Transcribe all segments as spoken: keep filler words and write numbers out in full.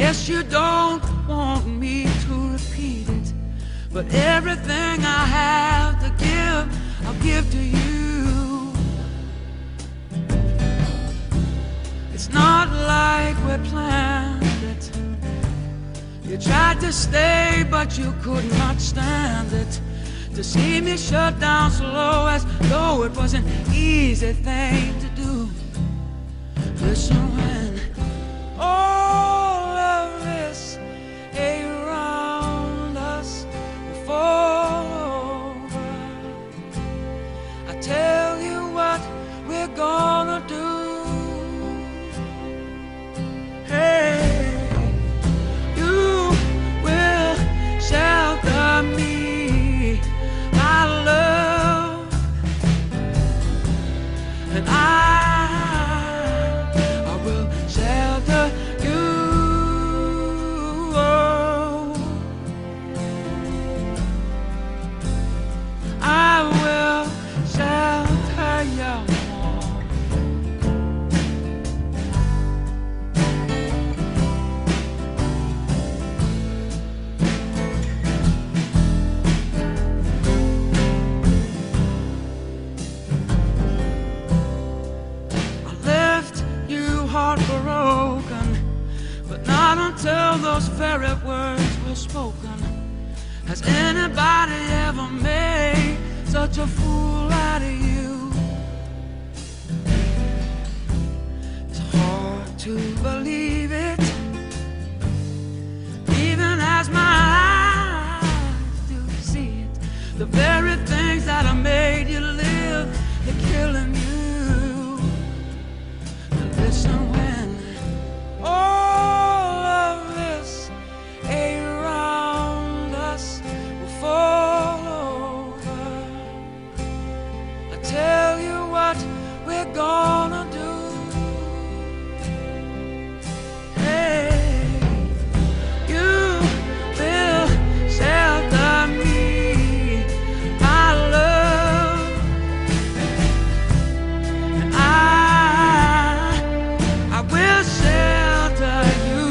Guess you don't want me to repeat it, but everything I have to give, I'll give to you. It's not like we planned it. You tried to stay, but you could not stand it. To see me shut down slow, as though it was an easy thing to do. Listen, when all of this around us will fall over, I tell you what we're gonna do. Hey, you will shelter me, my love, and I heartbroken, but not until those very words were spoken. Has anybody ever made such a fool out of you? It's hard to believe it, even as my eyes do see it. The very things that have made you live, they're killing you. Listen, when all of this around us will fall over, I tell you what we're gonna do. Hey, you will shelter me, my love, and I I will shelter you.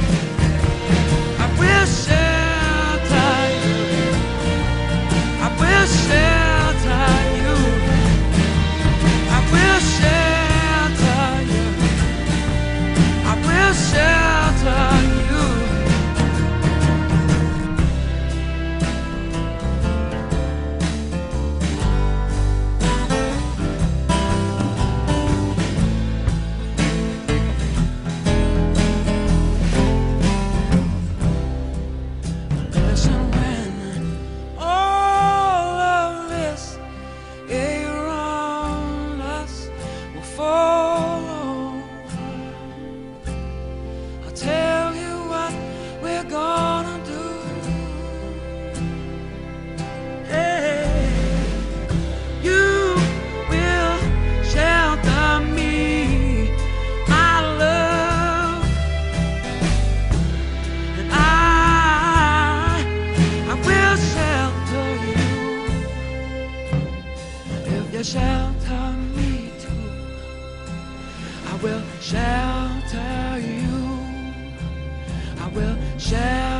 I will shelter you. I will shelter you. I will shelter you. I will shelter you. Shelter me too. I will shelter you. I will shelter